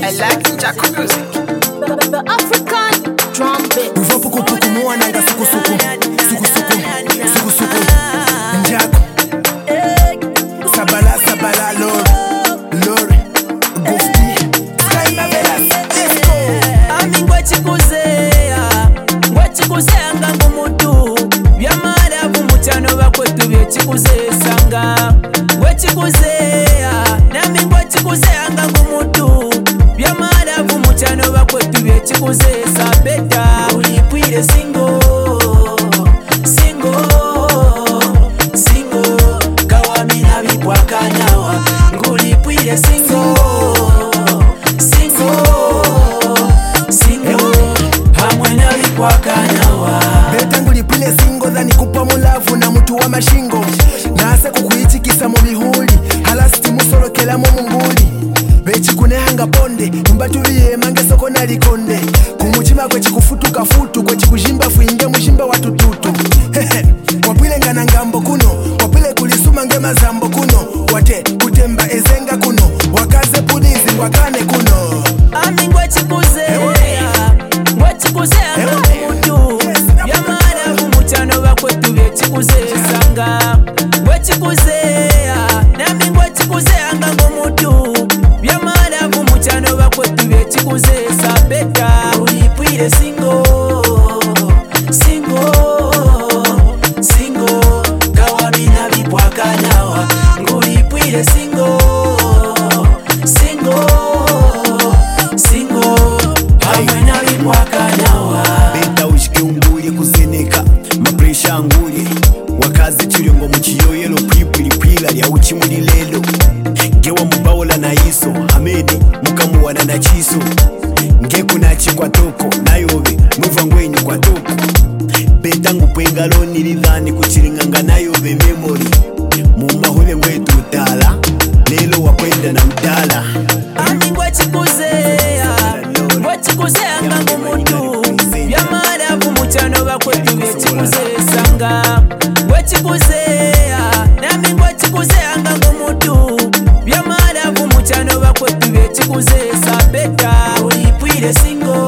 I like Jaco music. The African drum beat. Uva puku puku muwananga suku suku. Suku suku, suku suku. Njako. Sabala sabala lori. Gufti. Sky Marvelous. Let's go. Ami ngwechikuzea ngangu mutu byamala bumuchano bakwetu byechikuzesanga ngwechikuzea nami ngwechikuzea ngangu mutu byamala bumuchano bakwetu byechikuzesa beta ulipwire singo kawamina bipwakanawa ngulipwire singo Beta ngulipile singo dhani kupa mulavu na mutu wa mashingo Nase kukuichikisa mu mihuli halasti musolokela mu munguli Bechikuneanga ponde mbatuliye mange soko na likonde Kumuchima kwe chikufutuka futu kwe chikujimba fuinge mushimba watututu Wapile ngana ngambo kuno wapile kulisuma nge mazambo kuno Wate kutemba ezenga kuno wakaze pulizi wakane kuno Ami ngwechikuzea mutu byamala bumuchano bakwetu byechikuzesanga ngwechikuzea nami ngwechikuzea ngangu mutu byamala bumuchano bakwetu byechikuzesa beta ulipwire singo kawamina bipwakanawa ngulipwire singo hamwena bipwakanawa beta ushike ungulye kuzeneka mapresha angulye wakazi chirengo muchiyoyelo kwipwilipwila lya uchimuli lelo ngewa mubawola na iso amene mukamuwana na chiso ngekunachi kwa toko nayobe mwiva ngwenyu kwa toko beta ngupwenga loni lidhani kuchiringanga nayobe memory mumahule ngwetu utala lelo wakwenda na mdala Ami ngwechikuzea ngangu mutu byamala bumuchano bakwetu byechikuzesanga ngwechikuzea nami ngwechikuzea ngangu mutu byamala bumuchano bakwetu byechikuzesa beta ulipwire singo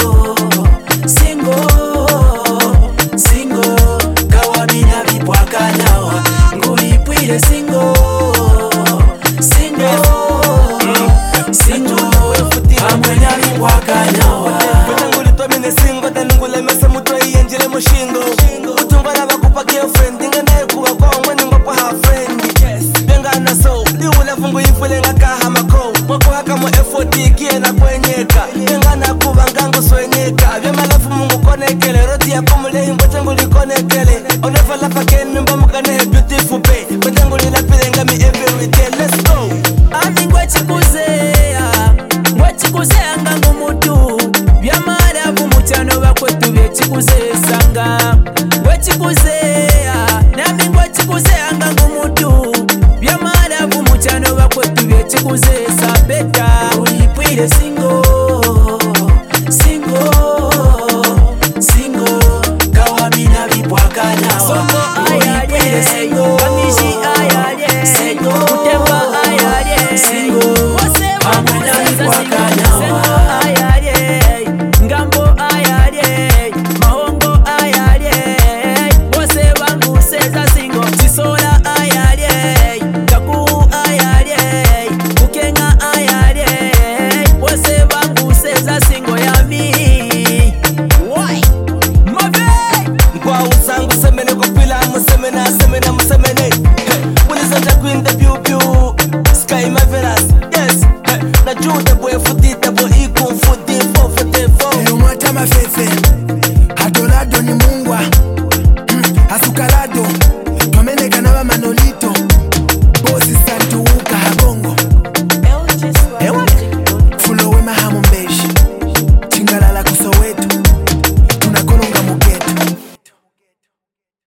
kawamina bipwakanawa ngulipwire singo hamwena bipwakanawa ngulitwamine singo tanungulemesa mutwa iyenjile mushingo utumbala bakupa girlfriend inganaye kuba kwangwe ningopwa ha friend byengana so liwulafungu yifule ngakaha mako mwakuhakamo effort ikiena kwenyeka byengana kuba ngangu swenyeka byamalafu mungu konekele roti yako mulehi mbote ngulikonekele onefalafa kenu mbamukanehe beautiful bay mbote ngulilapile ngami everyday let's go Ami ngwechikuzea ngangu mutu byamala bumuchano bakwetu byechikuzesanga ngwechikuzea nami ngwechikuzea ngangu mutu byamala bumuchano bakwetu byechikuzesa beta ulipwire singo kawamina bipwakanawa ulipwire singo kamishi kutemba hamwena bipwakanawa ngambo mahongo bose banguseza singo chisola kakuu kukenga bose banguseza singo yami Ngwausangu semene kupila musemene Wilizanda queen the pew pew Sky Marvelous, yes Na jude boy futite boy ikum futi fo Yo mwata mafefe